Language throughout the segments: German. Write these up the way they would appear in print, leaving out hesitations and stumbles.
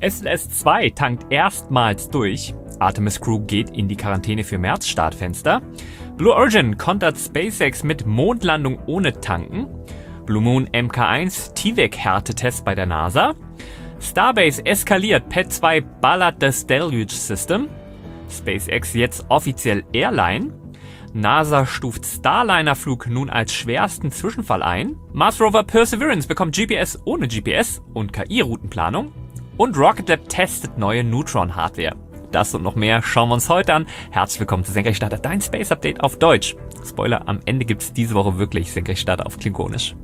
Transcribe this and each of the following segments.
SLS-2 tankt erstmals durch. Artemis Crew geht in die Quarantäne für März-Startfenster. Blue Origin kontert SpaceX mit Mondlandung ohne Tanken. Blue Moon Mk1 TVEC-Härtetest bei der NASA. Starbase eskaliert, Pad 2 ballert das Deluge System. SpaceX jetzt offiziell Airline. NASA stuft Starliner-Flug nun als schwersten Zwischenfall ein. Mars Rover Perseverance bekommt GPS ohne GPS und KI-Routenplanung. Und Rocket Lab testet neue Neutron-Hardware. Das und noch mehr schauen wir uns heute an. Herzlich willkommen zu Senkrechtstarter, dein Space Update auf Deutsch. Spoiler, am Ende gibt's diese Woche wirklich Senkrechtstarter auf Klingonisch.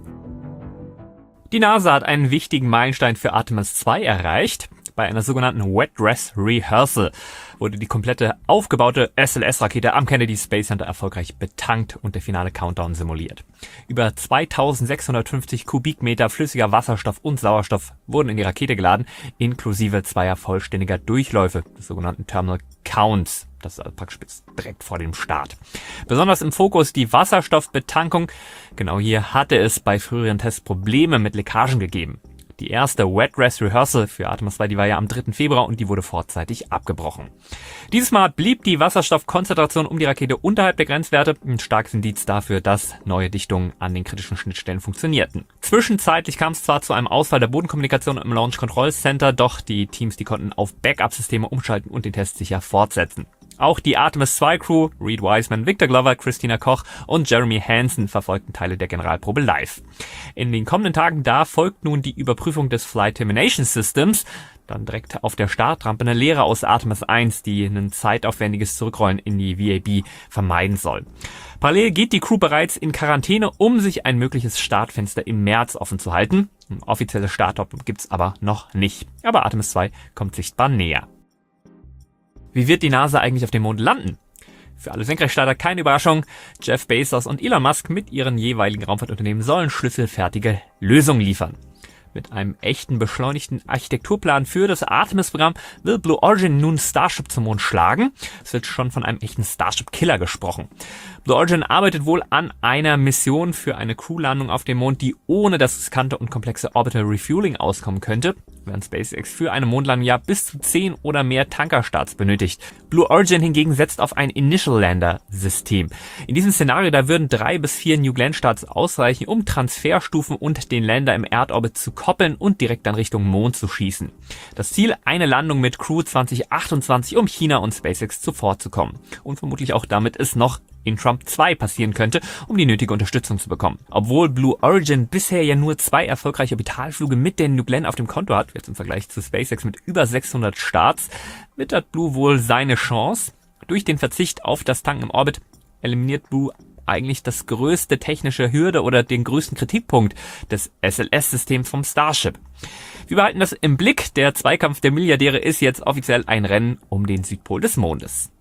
Die NASA hat einen wichtigen Meilenstein für Artemis 2 erreicht. Bei einer sogenannten Wet Dress Rehearsal wurde die komplette aufgebaute SLS-Rakete am Kennedy Space Center erfolgreich betankt und der finale Countdown simuliert. Über 2650 Kubikmeter flüssiger Wasserstoff und Sauerstoff wurden in die Rakete geladen, inklusive zweier vollständiger Durchläufe des sogenannten Terminal Counts. Das ist also praktisch direkt vor dem Start. Besonders im Fokus die Wasserstoffbetankung. Genau hier hatte es bei früheren Tests Probleme mit Leckagen gegeben. Die erste Wet Dress Rehearsal für Artemis 2, die war ja am 3. Februar und die wurde vorzeitig abgebrochen. Dieses Mal blieb die Wasserstoffkonzentration um die Rakete unterhalb der Grenzwerte, ein starkes Indiz dafür, dass neue Dichtungen an den kritischen Schnittstellen funktionierten. Zwischenzeitlich kam es zwar zu einem Ausfall der Bodenkommunikation im Launch Control Center, doch die Teams, die konnten auf Backup-Systeme umschalten und den Test sicher fortsetzen. Auch die Artemis 2 Crew, Reed Wiseman, Victor Glover, Christina Koch und Jeremy Hansen verfolgten Teile der Generalprobe live. In den kommenden Tagen da folgt nun die Überprüfung des Flight Termination Systems, dann direkt auf der Startrampe eine Lehre aus Artemis 1, die ein zeitaufwendiges Zurückrollen in die VAB vermeiden soll. Parallel geht die Crew bereits in Quarantäne, um sich ein mögliches Startfenster im März offen zu halten. Ein offizielles Startdatum gibt's aber noch nicht. Aber Artemis 2 kommt sichtbar näher. Wie wird die NASA eigentlich auf dem Mond landen? Für alle Senkrechtstarter keine Überraschung. Jeff Bezos und Elon Musk mit ihren jeweiligen Raumfahrtunternehmen sollen schlüsselfertige Lösungen liefern. Mit einem echten beschleunigten Architekturplan für das Artemis-Programm will Blue Origin nun Starship zum Mond schlagen. Es wird schon von einem echten Starship-Killer gesprochen. Blue Origin arbeitet wohl an einer Mission für eine Crewlandung auf dem Mond, die ohne das riskante und komplexe Orbital Refueling auskommen könnte, während SpaceX für eine Mondlandung ja bis zu 10 oder mehr Tankerstarts benötigt. Blue Origin hingegen setzt auf ein Initial Lander System. In diesem Szenario, da würden 3 bis 4 New Glenn Starts ausreichen, um Transferstufen und den Lander im Erdorbit zu koppeln und direkt dann Richtung Mond zu schießen. Das Ziel, eine Landung mit Crew 2028, um China und SpaceX zuvorzukommen. Und vermutlich auch damit es noch in Trump 2 passieren könnte, um die nötige Unterstützung zu bekommen. Obwohl Blue Origin bisher ja nur 2 erfolgreiche Orbitalflüge mit den New Glenn auf dem Konto hat, jetzt im Vergleich zu SpaceX mit über 600 Starts, wittert Blue wohl seine Chance. Durch den Verzicht auf das Tanken im Orbit eliminiert Blue eigentlich das größte technische Hürde oder den größten Kritikpunkt des SLS-Systems vom Starship. Wir behalten das im Blick. Der Zweikampf der Milliardäre ist jetzt offiziell ein Rennen um den Südpol des Mondes.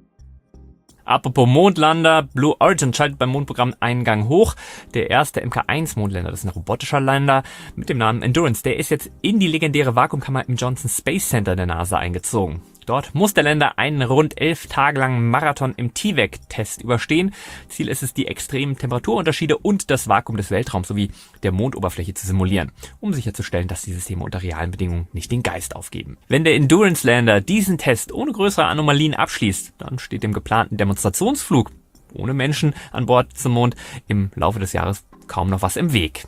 Apropos Mondlander, Blue Origin schaltet beim Mondprogramm einen Gang hoch. Der erste Mk1-Mondlander, das ist ein robotischer Lander mit dem Namen Endurance, der ist jetzt in die legendäre Vakuumkammer im Johnson Space Center der NASA eingezogen. Dort muss der Lander einen rund 11 Tage langen Marathon im TVEC-Test überstehen. Ziel ist es, die extremen Temperaturunterschiede und das Vakuum des Weltraums sowie der Mondoberfläche zu simulieren, um sicherzustellen, dass die Systeme unter realen Bedingungen nicht den Geist aufgeben. Wenn der Endurance-Lander diesen Test ohne größere Anomalien abschließt, dann steht dem geplanten Demonstrationsflug ohne Menschen an Bord zum Mond im Laufe des Jahres kaum noch was im Weg.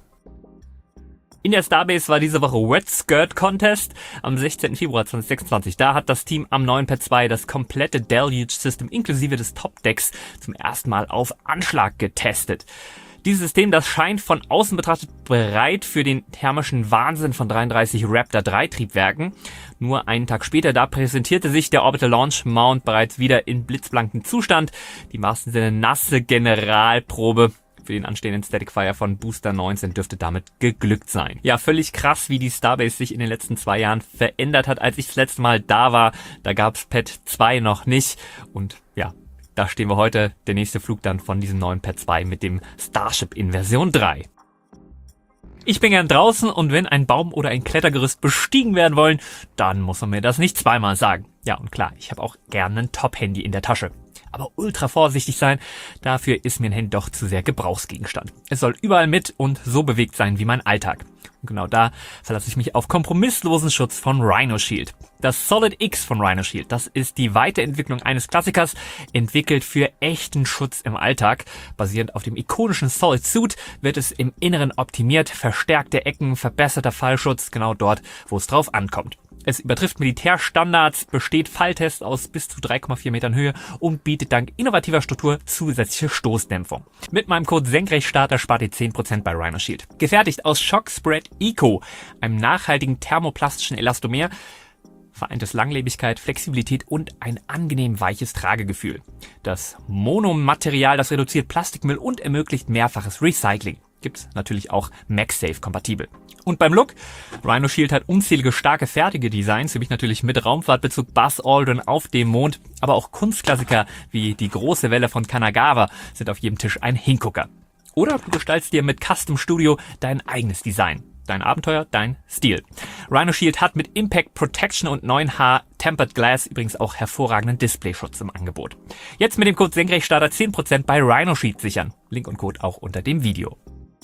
In der Starbase war diese Woche Wet Skirt Contest am 16. Februar 2026. Da hat das Team am neuen Pad 2 das komplette Deluge System inklusive des Top-Decks zum ersten Mal auf Anschlag getestet. Dieses System, das scheint von außen betrachtet bereit für den thermischen Wahnsinn von 33 Raptor 3 Triebwerken. Nur einen Tag später, da präsentierte sich der Orbital Launch Mount bereits wieder in blitzblankem Zustand. Die im wahrsten Sinne nasse Generalprobe für den anstehenden Static Fire von Booster 19 dürfte damit geglückt sein. Ja, völlig krass, wie die Starbase sich in den letzten 2 Jahren verändert hat. Als ich das letzte Mal da war, da gab's Pad 2 noch nicht. Und ja, da stehen wir heute, der nächste Flug dann von diesem neuen Pad 2 mit dem Starship in Version 3. Ich bin gern draußen und wenn ein Baum oder ein Klettergerüst bestiegen werden wollen, dann muss man mir das nicht zweimal sagen. Ja, und klar, ich habe auch gerne ein Top-Handy in der Tasche. aber ultra vorsichtig sein. Dafür ist mir ein Handy doch zu sehr Gebrauchsgegenstand. Es soll überall mit und so bewegt sein wie mein Alltag. Und genau da verlasse ich mich auf kompromisslosen Schutz von Rhino Shield. Das Solid X von Rhino Shield, das ist die Weiterentwicklung eines Klassikers, entwickelt für echten Schutz im Alltag. Basierend auf dem ikonischen Solid Suit wird es im Inneren optimiert, verstärkte Ecken, verbesserter Fallschutz, genau dort, wo es drauf ankommt. Es übertrifft Militärstandards, besteht Falltests aus bis zu 3,4 Metern Höhe und bietet dank innovativer Struktur zusätzliche Stoßdämpfung. Mit meinem Code Senkrechtstarter spart ihr 10% bei Rhino Shield. Gefertigt aus Shock Spread Eco, einem nachhaltigen thermoplastischen Elastomer, vereint es Langlebigkeit, Flexibilität und ein angenehm weiches Tragegefühl. Das Monomaterial, das reduziert Plastikmüll und ermöglicht mehrfaches Recycling. Gibt's natürlich auch MagSafe kompatibel. Und beim Look, Rhino Shield hat unzählige starke fertige Designs, für mich natürlich mit Raumfahrtbezug Buzz Aldrin auf dem Mond, aber auch Kunstklassiker wie die große Welle von Kanagawa sind auf jedem Tisch ein Hingucker. Oder du gestaltest dir mit Custom Studio dein eigenes Design. Dein Abenteuer, dein Stil. Rhino Shield hat mit Impact Protection und 9H Tempered Glass übrigens auch hervorragenden Displayschutz im Angebot. Jetzt mit dem Code Senkrechtstarter 10% bei Rhino Shield sichern. Link und Code auch unter dem Video.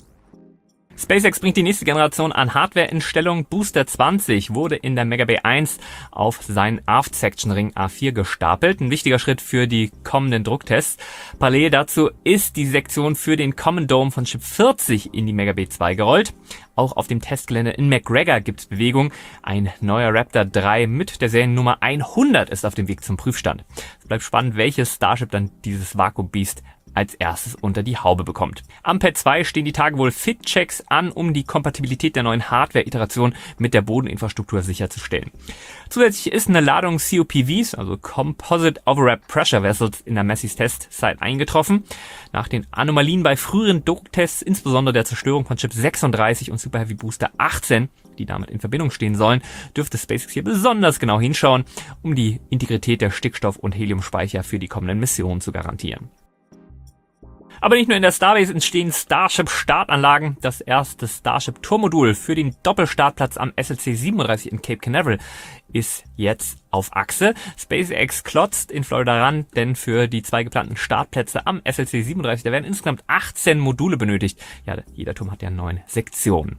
SpaceX bringt die nächste Generation an Hardware in Stellung. Booster 20 wurde in der Mega Bay 1 auf seinen Aft Section Ring A4 gestapelt. Ein wichtiger Schritt für die kommenden Drucktests. Parallel dazu ist die Sektion für den Common Dome von Chip 40 in die Mega Bay 2 gerollt. Auch auf dem Testgelände in McGregor gibt's Bewegung. Ein neuer Raptor 3 mit der Seriennummer 100 ist auf dem Weg zum Prüfstand. Es bleibt spannend, welches Starship dann dieses Vakuum Beast als erstes unter die Haube bekommt. Am Pad 2 stehen die Tage wohl Fit-Checks an, um die Kompatibilität der neuen Hardware-Iteration mit der Bodeninfrastruktur sicherzustellen. Zusätzlich ist eine Ladung COPVs, also Composite Overwrap Pressure Vessels, in der Messis Testzeit eingetroffen. Nach den Anomalien bei früheren Drucktests, insbesondere der Zerstörung von Chip 36 und Super Heavy Booster 18, die damit in Verbindung stehen sollen, dürfte SpaceX hier besonders genau hinschauen, um die Integrität der Stickstoff- und Heliumspeicher für die kommenden Missionen zu garantieren. Aber nicht nur in der Starbase entstehen Starship-Startanlagen. Das erste Starship-Turmmodul für den Doppelstartplatz am SLC 37 in Cape Canaveral ist jetzt auf Achse. SpaceX klotzt in Florida ran, denn für die 2 geplanten Startplätze am SLC 37, da werden insgesamt 18 Module benötigt. Ja, jeder Turm hat ja 9 Sektionen.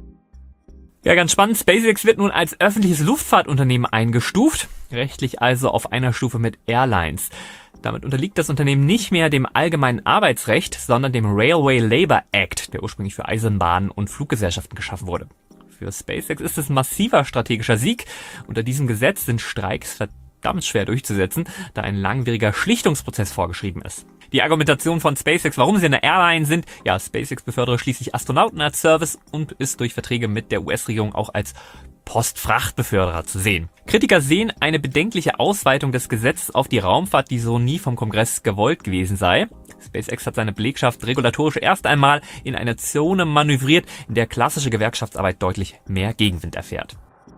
Ja, ganz spannend. SpaceX wird nun als öffentliches Luftfahrtunternehmen eingestuft, rechtlich also auf einer Stufe mit Airlines. Damit unterliegt das Unternehmen nicht mehr dem allgemeinen Arbeitsrecht, sondern dem Railway Labor Act, der ursprünglich für Eisenbahnen und Fluggesellschaften geschaffen wurde. Für SpaceX ist es ein massiver strategischer Sieg. Unter diesem Gesetz sind Streiks verdammt schwer durchzusetzen, da ein langwieriger Schlichtungsprozess vorgeschrieben ist. Die Argumentation von SpaceX, warum sie eine Airline sind, ja, SpaceX befördere schließlich Astronauten als Service und ist durch Verträge mit der US-Regierung auch als Postfrachtbeförderer zu sehen. Kritiker sehen eine bedenkliche Ausweitung des Gesetzes auf die Raumfahrt, die so nie vom Kongress gewollt gewesen sei. SpaceX hat seine Belegschaft regulatorisch erst einmal in eine Zone manövriert, in der klassische Gewerkschaftsarbeit deutlich mehr Gegenwind erfährt.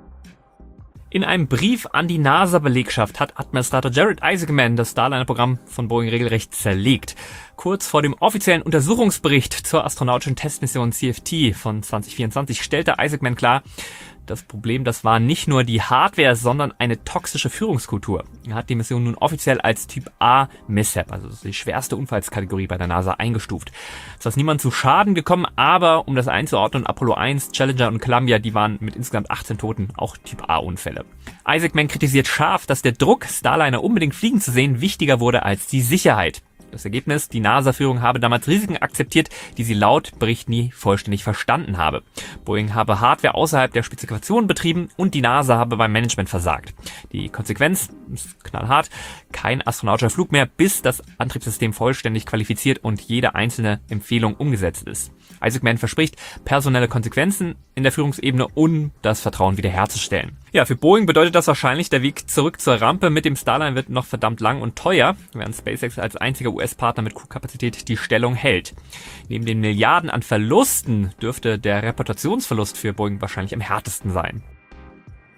In einem Brief an die NASA-Belegschaft hat Administrator Jared Isaacman das Starliner-Programm von Boeing regelrecht zerlegt. Kurz vor dem offiziellen Untersuchungsbericht zur astronautischen Testmission CFT von 2024 stellte Isaacman klar, das Problem, das war nicht nur die Hardware, sondern eine toxische Führungskultur. Er hat die Mission nun offiziell als Typ A Mishap, also die schwerste Unfallskategorie bei der NASA, eingestuft. Es ist niemand zu Schaden gekommen, aber um das einzuordnen, Apollo 1, Challenger und Columbia, die waren mit insgesamt 18 Toten auch Typ A Unfälle. Isaacman kritisiert scharf, dass der Druck, Starliner unbedingt fliegen zu sehen, wichtiger wurde als die Sicherheit. Das Ergebnis, die NASA-Führung habe damals Risiken akzeptiert, die sie laut Bericht nie vollständig verstanden habe. Boeing habe Hardware außerhalb der Spezifikation betrieben und die NASA habe beim Management versagt. Die Konsequenz ist knallhart, kein astronautischer Flug mehr, bis das Antriebssystem vollständig qualifiziert und jede einzelne Empfehlung umgesetzt ist. Isaacman verspricht personelle Konsequenzen in der Führungsebene, um das Vertrauen wiederherzustellen. Ja, für Boeing bedeutet das wahrscheinlich, der Weg zurück zur Rampe mit dem Starliner wird noch verdammt lang und teuer, während SpaceX als einziger US-Partner mit Crewkapazität die Stellung hält. Neben den Milliarden an Verlusten dürfte der Reputationsverlust für Boeing wahrscheinlich am härtesten sein.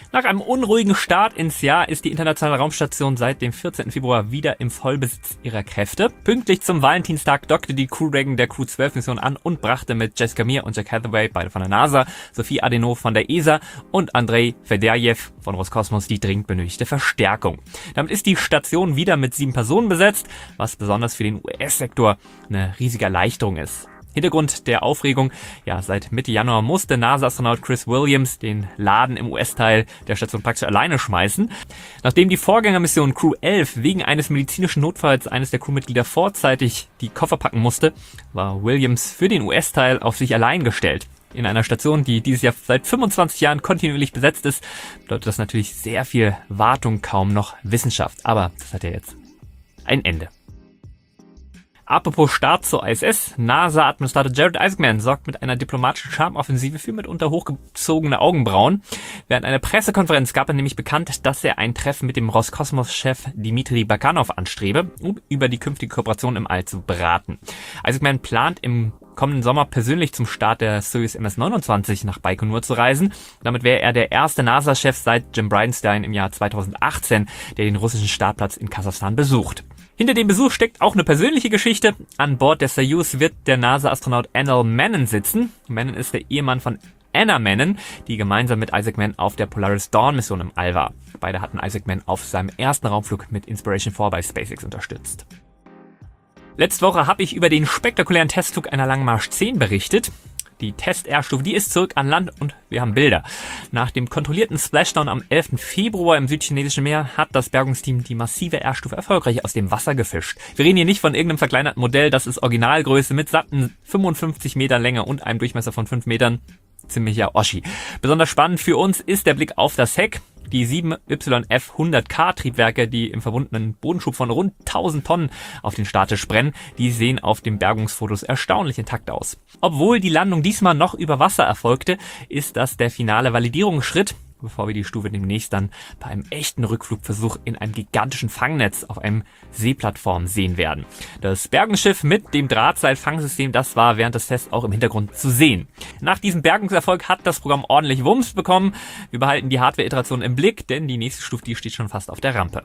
Nach einem unruhigen Start ins Jahr ist die internationale Raumstation seit dem 14. Februar wieder im Vollbesitz ihrer Kräfte. Pünktlich zum Valentinstag dockte die Crew Dragon der Crew 12 Mission an und brachte mit Jessica Meir und Jack Hathaway, beide von der NASA, Sophie Adenau von der ESA und Andrei Fedyaev von Roskosmos die dringend benötigte Verstärkung. Damit ist die Station wieder mit 7 Personen besetzt, was besonders für den US-Sektor eine riesige Erleichterung ist. Hintergrund der Aufregung: ja, seit Mitte Januar musste NASA-Astronaut Chris Williams den Laden im US-Teil der Station praktisch alleine schmeißen. Nachdem die Vorgängermission Crew 11 wegen eines medizinischen Notfalls eines der Crewmitglieder vorzeitig die Koffer packen musste, war Williams für den US-Teil auf sich allein gestellt. In einer Station, die dieses Jahr seit 25 Jahren kontinuierlich besetzt ist, bedeutet das natürlich sehr viel Wartung, kaum noch Wissenschaft. Aber das hat ja jetzt ein Ende. Apropos Start zur ISS, NASA-Administrator Jared Isaacman sorgt mit einer diplomatischen Charmoffensive für mitunter hochgezogene Augenbrauen. Während einer Pressekonferenz gab er nämlich bekannt, dass er ein Treffen mit dem Roskosmos-Chef Dmitri Bakanov anstrebe, um über die künftige Kooperation im All zu beraten. Isaacman plant im kommenden Sommer persönlich zum Start der Soyuz MS-29 nach Baikonur zu reisen. Damit wäre er der erste NASA-Chef seit Jim Bridenstine im Jahr 2018, der den russischen Startplatz in Kasachstan besucht. Hinter dem Besuch steckt auch eine persönliche Geschichte. An Bord der Soyuz wird der NASA-Astronaut Anil Menon sitzen. Menon ist der Ehemann von Anna Menon, die gemeinsam mit Isaacman auf der Polaris Dawn-Mission im All war. Beide hatten Isaacman auf seinem ersten Raumflug mit Inspiration 4 bei SpaceX unterstützt. Letzte Woche habe ich über den spektakulären Testflug einer Langmarsch 10 berichtet. Die Test-Air-Stufe, die ist zurück an Land und wir haben Bilder. Nach dem kontrollierten Splashdown am 11. Februar im südchinesischen Meer hat das Bergungsteam die massive Air-Stufe erfolgreich aus dem Wasser gefischt. Wir reden hier nicht von irgendeinem verkleinerten Modell, das ist Originalgröße mit satten 55 Metern Länge und einem Durchmesser von 5 Metern. Ziemlicher Oschi. Besonders spannend für uns ist der Blick auf das Heck. Die 7YF-100K Triebwerke, die im verbundenen Bodenschub von rund 1000 Tonnen auf den Starttisch brennen, die sehen auf den Bergungsfotos erstaunlich intakt aus. Obwohl die Landung diesmal noch über Wasser erfolgte, ist das der finale Validierungsschritt, bevor wir die Stufe demnächst dann bei einem echten Rückflugversuch in einem gigantischen Fangnetz auf einem Seeplattform sehen werden. Das Bergungsschiff mit dem Drahtseilfangsystem, das war während des Tests auch im Hintergrund zu sehen. Nach diesem Bergungserfolg hat das Programm ordentlich Wumms bekommen. Wir behalten die Hardware-Iteration im Blick, denn die nächste Stufe, die steht schon fast auf der Rampe.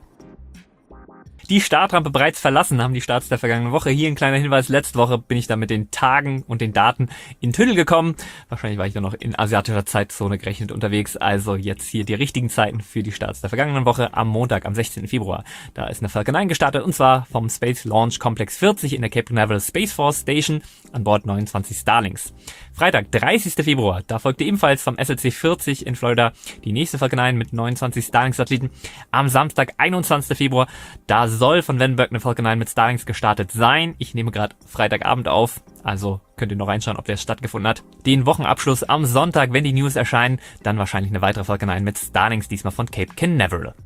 Die Startrampe bereits verlassen haben die Starts der vergangenen Woche. Hier ein kleiner Hinweis: letzte Woche bin ich da mit den Tagen und den Daten in Tüdel gekommen. Wahrscheinlich war ich da noch in asiatischer Zeitzone gerechnet unterwegs. Also jetzt hier die richtigen Zeiten für die Starts der vergangenen Woche am Montag, am 16. Februar. Da ist eine Falcon 9 gestartet und zwar vom Space Launch Complex 40 in der Cape Canaveral Space Force Station an Bord 29 Starlings. Freitag, 30. Februar, da folgte ebenfalls vom SLC 40 in Florida die nächste Falcon 9 mit 29 Starlink-Satelliten. Am Samstag, 21. Februar, da soll von Vandenberg eine Falcon 9 mit Starlings gestartet sein. Ich nehme gerade Freitagabend auf, also könnt ihr noch reinschauen, ob der stattgefunden hat. Den Wochenabschluss am Sonntag, wenn die News erscheinen, dann wahrscheinlich eine weitere Falcon 9 mit Starlings, diesmal von Cape Canaveral.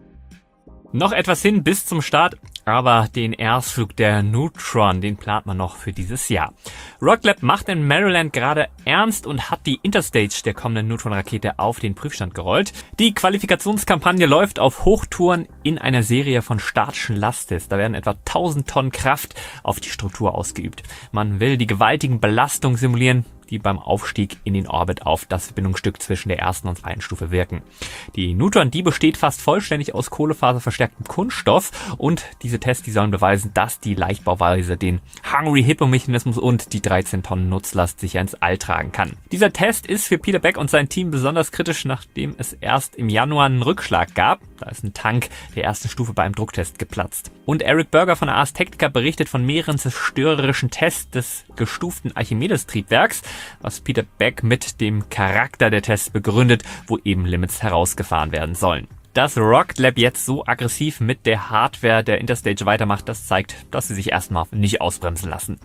Noch etwas hin bis zum Start, aber den Erstflug der Neutron, den plant man noch für dieses Jahr. Rocket Lab macht in Maryland gerade ernst und hat die Interstage der kommenden Neutron-Rakete auf den Prüfstand gerollt. Die Qualifikationskampagne läuft auf Hochtouren in einer Serie von statischen Lasttests. Da werden etwa 1000 Tonnen Kraft auf die Struktur ausgeübt. Man will die gewaltigen Belastungen simulieren, die beim Aufstieg in den Orbit auf das Verbindungsstück zwischen der ersten und zweiten Stufe wirken. Die Neutron, die besteht fast vollständig aus kohlefaserverstärktem Kunststoff und diese Tests, die sollen beweisen, dass die Leichtbauweise den Hungry Hippo Mechanismus und die 13 Tonnen Nutzlast sicher ins All tragen kann. Dieser Test ist für Peter Beck und sein Team besonders kritisch, nachdem es erst im Januar einen Rückschlag gab. Da ist ein Tank der ersten Stufe bei einem Drucktest geplatzt. Und Eric Berger von der Ars Technica berichtet von mehreren zerstörerischen Tests des gestuften Archimedes-Triebwerks, was Peter Beck mit dem Charakter der Tests begründet, wo eben Limits herausgefahren werden sollen. Dass Rocket Lab jetzt so aggressiv mit der Hardware der Interstage weitermacht, das zeigt, dass sie sich erstmal nicht ausbremsen lassen.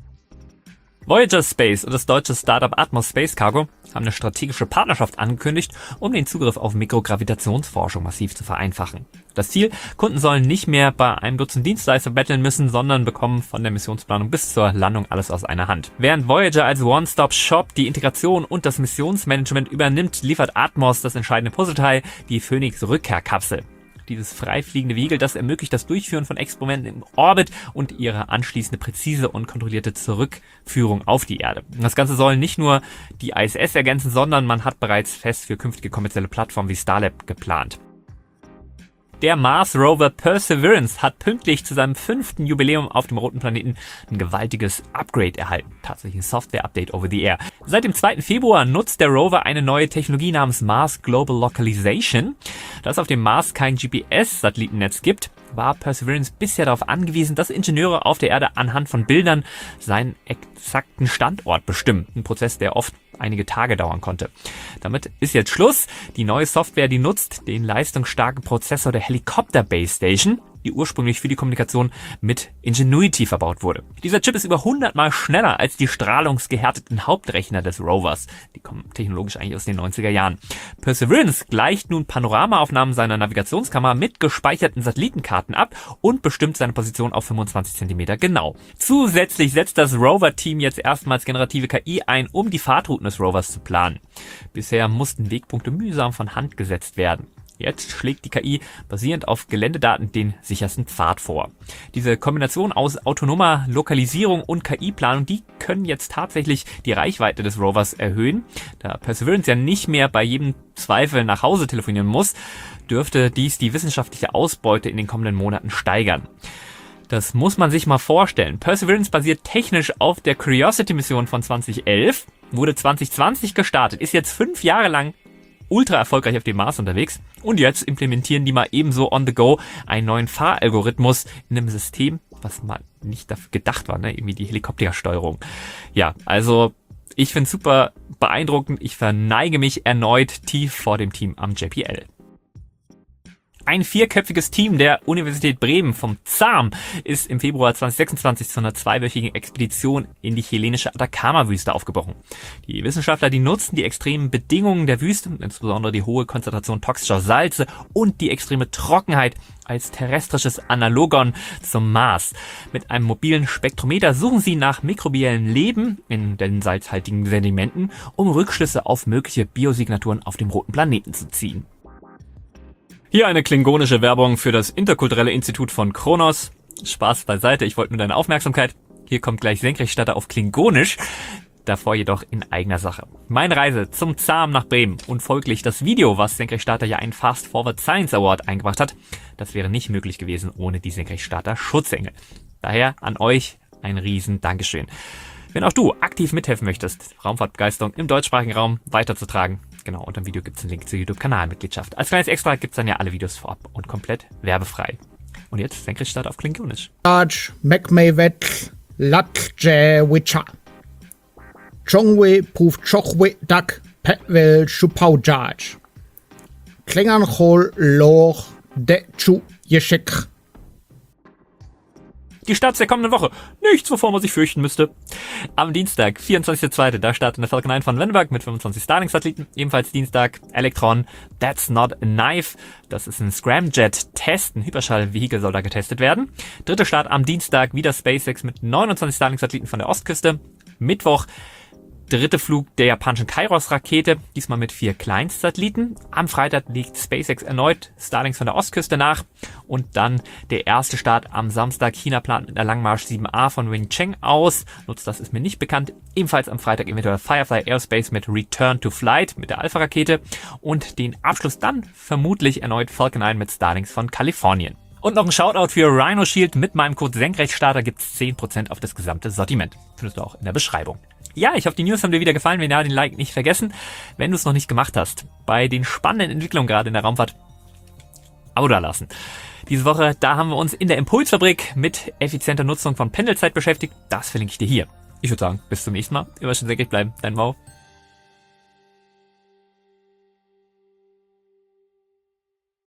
Voyager Space und das deutsche Startup Atmos Space Cargo haben eine strategische Partnerschaft angekündigt, um den Zugriff auf Mikrogravitationsforschung massiv zu vereinfachen. Das Ziel: Kunden sollen nicht mehr bei einem Dutzend Dienstleister betteln müssen, sondern bekommen von der Missionsplanung bis zur Landung alles aus einer Hand. Während Voyager als One-Stop-Shop die Integration und das Missionsmanagement übernimmt, liefert Atmos das entscheidende Puzzleteil, die Phoenix-Rückkehrkapsel. Dieses freifliegende Vehikel, das ermöglicht das Durchführen von Experimenten im Orbit und ihre anschließende präzise und kontrollierte Zurückführung auf die Erde. Das Ganze soll nicht nur die ISS ergänzen, sondern man hat bereits fest für künftige kommerzielle Plattformen wie Starlab geplant. Der Mars-Rover Perseverance hat pünktlich zu seinem 5. Jubiläum auf dem roten Planeten ein gewaltiges Upgrade erhalten. Tatsächlich ein Software-Update over the air. Seit dem 2. Februar nutzt der Rover eine neue Technologie namens Mars Global Localization. Da es auf dem Mars kein GPS-Satellitennetz gibt, war Perseverance bisher darauf angewiesen, dass Ingenieure auf der Erde anhand von Bildern seinen exakten Standort bestimmen. Ein Prozess, der oft einige Tage dauern konnte. Damit ist jetzt Schluss. Die neue Software, die nutzt den leistungsstarken Prozessor der Helicopter Base Station, die ursprünglich für die Kommunikation mit Ingenuity verbaut wurde. Dieser Chip ist über 100 Mal schneller als die strahlungsgehärteten Hauptrechner des Rovers. Die kommen technologisch eigentlich aus den 90er Jahren. Perseverance gleicht nun Panoramaaufnahmen seiner Navigationskamera mit gespeicherten Satellitenkarten ab und bestimmt seine Position auf 25 cm genau. Zusätzlich setzt das Rover-Team jetzt erstmals generative KI ein, um die Fahrtrouten des Rovers zu planen. Bisher mussten Wegpunkte mühsam von Hand gesetzt werden. Jetzt schlägt die KI basierend auf Geländedaten den sichersten Pfad vor. Diese Kombination aus autonomer Lokalisierung und KI-Planung, die können jetzt tatsächlich die Reichweite des Rovers erhöhen. Da Perseverance ja nicht mehr bei jedem Zweifel nach Hause telefonieren muss, dürfte dies die wissenschaftliche Ausbeute in den kommenden Monaten steigern. Das muss man sich mal vorstellen. Perseverance basiert technisch auf der Curiosity-Mission von 2011, wurde 2020 gestartet, ist jetzt 5 Jahre lang ultra erfolgreich auf dem Mars unterwegs und jetzt implementieren die mal ebenso on the go einen neuen Fahralgorithmus in einem System, was mal nicht dafür gedacht war, ne? Irgendwie die Helikoptersteuerung. Ja, also ich finde es super beeindruckend. Ich verneige mich erneut tief vor dem Team am JPL. Ein 4-köpfiges Team der Universität Bremen vom ZAM ist im Februar 2026 zu einer 2-wöchigen Expedition in die chilenische Atacama-Wüste aufgebrochen. Die Wissenschaftler, die nutzen die extremen Bedingungen der Wüste, insbesondere die hohe Konzentration toxischer Salze und die extreme Trockenheit, als terrestrisches Analogon zum Mars. Mit einem mobilen Spektrometer suchen sie nach mikrobiellem Leben in den salzhaltigen Sedimenten, um Rückschlüsse auf mögliche Biosignaturen auf dem roten Planeten zu ziehen. Hier eine klingonische Werbung für das Interkulturelle Institut von Kronos. Spaß beiseite, ich wollte nur deine Aufmerksamkeit. Hier kommt gleich Senkrechtstarter auf Klingonisch, davor jedoch in eigener Sache. Meine Reise zum ZAM nach Bremen und folglich das Video, was Senkrechtstarter ja einen Fast Forward Science Award eingebracht hat, das wäre nicht möglich gewesen ohne die Senkrechtstarter Schutzengel. Daher an euch ein riesen Dankeschön. Wenn auch du aktiv mithelfen möchtest, Raumfahrtbegeisterung im deutschsprachigen Raum weiterzutragen, genau, unter dem Video gibt es einen Link zur YouTube-Kanalmitgliedschaft. Als kleines Extra gibt es dann ja alle Videos vorab und komplett werbefrei. Und jetzt Senkrechtstarter auf Klingonisch. Mekmeyvet Latjewicha Chongwe Puf Chochwe Dak Petwel Chupaujaj Klinganchol Loch De Chu Yeshik. Die Starts der kommenden Woche. Nichts, wovor man sich fürchten müsste. Am Dienstag, 24.02., da startet der Falcon 9 von Vandenberg mit 25 Starlink-Satelliten. Ebenfalls Dienstag Electron, That's Not a Knife. Das ist ein Scramjet-Test, ein Hyperschall-Vehikel soll da getestet werden. Dritter Start am Dienstag, wieder SpaceX mit 29 Starlink-Satelliten von der Ostküste. Mittwoch dritte Flug der japanischen Kairos-Rakete, diesmal mit 4 Kleinstsatelliten. Am Freitag legt SpaceX erneut Starlinks von der Ostküste nach. Und dann der erste Start am Samstag. China plant mit einer Langmarsch 7A von Wingcheng aus. Nutzt das ist mir nicht bekannt. Ebenfalls am Freitag eventuell Firefly Aerospace mit Return to Flight mit der Alpha-Rakete. Und den Abschluss dann vermutlich erneut Falcon 9 mit Starlinks von Kalifornien. Und noch ein Shoutout für Rhino Shield. Mit meinem Code Senkrechtstarter gibt's 10% auf das gesamte Sortiment. Findest du auch in der Beschreibung. Ja, ich hoffe, die News haben dir wieder gefallen. Wenn ja, den Like nicht vergessen. Wenn du es noch nicht gemacht hast, bei den spannenden Entwicklungen gerade in der Raumfahrt, Abo da lassen. Diese Woche, da haben wir uns in der Impulsfabrik mit effizienter Nutzung von Pendelzeit beschäftigt. Das verlinke ich dir hier. Ich würde sagen, bis zum nächsten Mal. Immer schön senkrecht bleiben. Dein Mau.